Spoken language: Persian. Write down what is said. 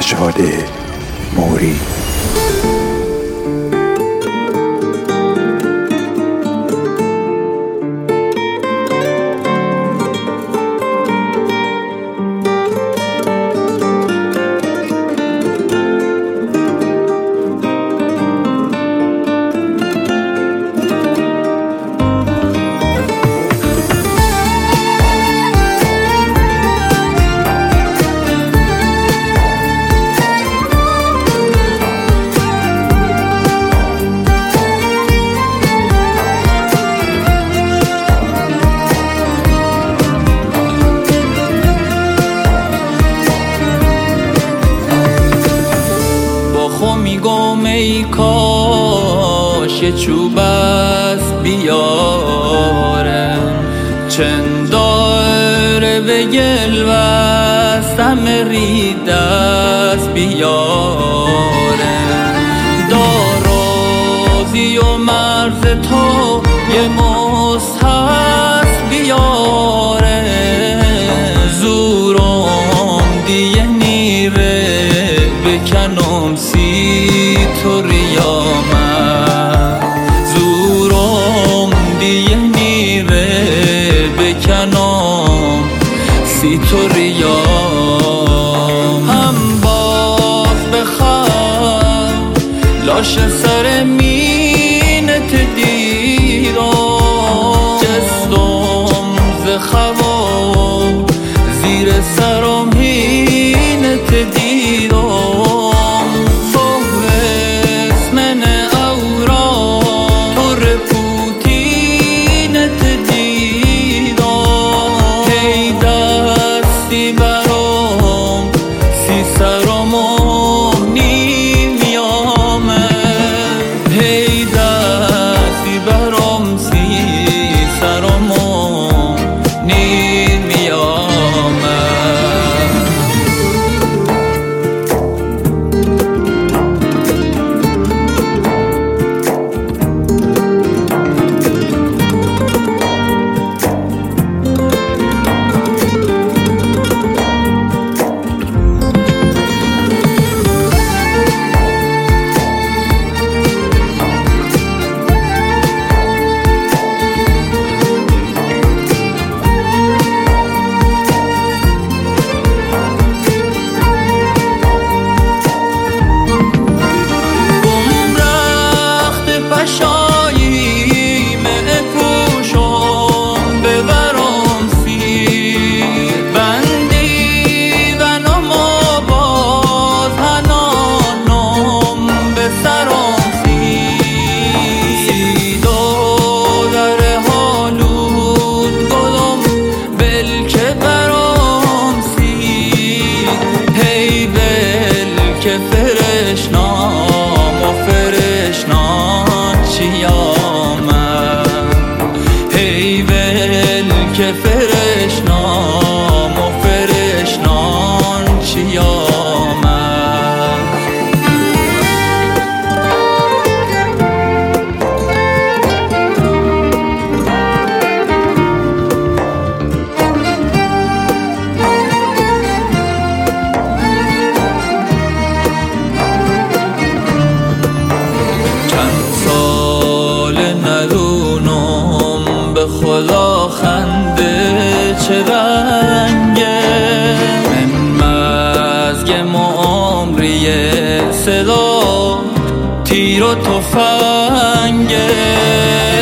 سجاد موری. میگم ای کاش یه چوب است بیارم، چند داره به گل بستم رید است بیارم، دارازی و مرز تو یه مست هست بیارم، زورم دیگه نیره بکنم تو ریامم، زورم دیگه نیره بکنم تو ریام، هم باز بخواه لاش سر مینت دیرم، جستم ز خوا زیر سرم هینت دیرم، که فرشنام و فرشنان چی آمد، هی ول که فرشنام و فرشنان چی آمد. خدا خنده چه رنگه، من مزگم و عمری صدا تیر و تفنگه،